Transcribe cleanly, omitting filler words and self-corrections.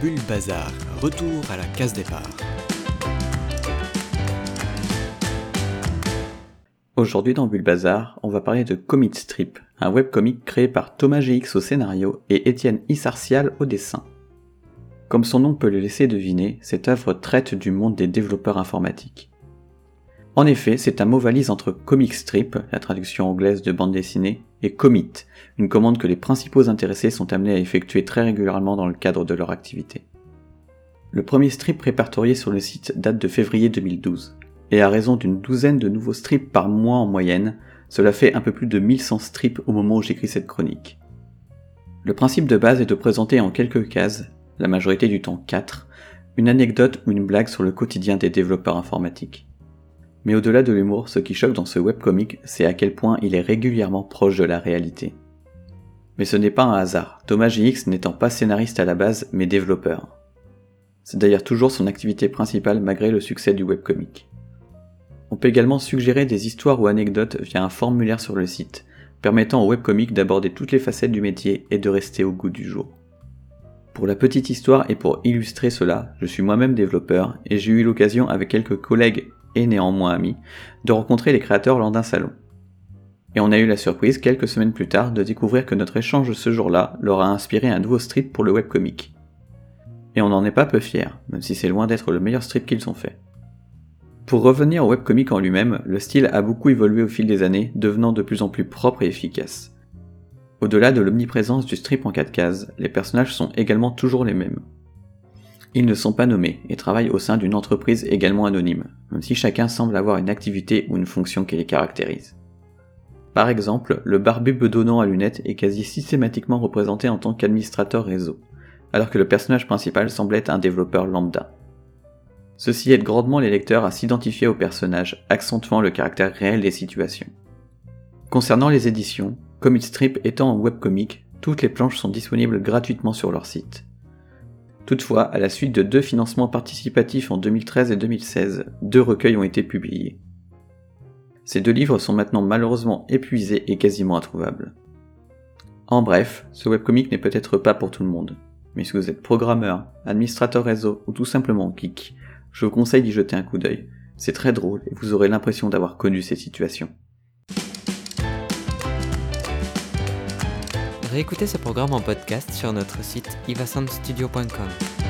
Bulle Bazar, retour à la case départ. Aujourd'hui dans Bulle Bazar, on va parler de Commit Strip, un webcomic créé par Thomas GX au scénario et Étienne Issartial au dessin. Comme son nom peut le laisser deviner, cette œuvre traite du monde des développeurs informatiques. En effet, c'est un mot valise entre comic strip, la traduction anglaise de bande dessinée, et commit, une commande que les principaux intéressés sont amenés à effectuer très régulièrement dans le cadre de leur activité. Le premier strip répertorié sur le site date de février 2012, et à raison d'une douzaine de nouveaux strips par mois en moyenne, cela fait un peu plus de 1100 strips au moment où j'écris cette chronique. Le principe de base est de présenter en quelques cases, la majorité du temps 4, une anecdote ou une blague sur le quotidien des développeurs informatiques. Mais au-delà de l'humour, ce qui choque dans ce webcomic, c'est à quel point il est régulièrement proche de la réalité. Mais ce n'est pas un hasard, Thomas GX n'étant pas scénariste à la base, mais développeur. C'est d'ailleurs toujours son activité principale malgré le succès du webcomic. On peut également suggérer des histoires ou anecdotes via un formulaire sur le site, permettant au webcomic d'aborder toutes les facettes du métier et de rester au goût du jour. Pour la petite histoire et pour illustrer cela, je suis moi-même développeur et j'ai eu l'occasion avec quelques collègues et néanmoins amis, de rencontrer les créateurs lors d'un salon. Et on a eu la surprise, quelques semaines plus tard, de découvrir que notre échange ce jour-là leur a inspiré un nouveau strip pour le webcomic. Et on n'en est pas peu fiers, même si c'est loin d'être le meilleur strip qu'ils ont fait. Pour revenir au webcomic en lui-même, le style a beaucoup évolué au fil des années, devenant de plus en plus propre et efficace. Au-delà de l'omniprésence du strip en 4 cases, les personnages sont également toujours les mêmes. Ils ne sont pas nommés et travaillent au sein d'une entreprise également anonyme, même si chacun semble avoir une activité ou une fonction qui les caractérise. Par exemple, le barbu bedonnant à lunettes est quasi systématiquement représenté en tant qu'administrateur réseau, alors que le personnage principal semble être un développeur lambda. Ceci aide grandement les lecteurs à s'identifier au personnage, accentuant le caractère réel des situations. Concernant les éditions, Commit Strip étant un webcomic, toutes les planches sont disponibles gratuitement sur leur site. Toutefois, à la suite de 2 financements participatifs en 2013 et 2016, 2 recueils ont été publiés. Ces 2 livres sont maintenant malheureusement épuisés et quasiment introuvables. En bref, ce webcomic n'est peut-être pas pour tout le monde, mais si vous êtes programmeur, administrateur réseau ou tout simplement geek, je vous conseille d'y jeter un coup d'œil. C'est très drôle et vous aurez l'impression d'avoir connu ces situations. Réécoutez ce programme en podcast sur notre site ivasoundstudio.com.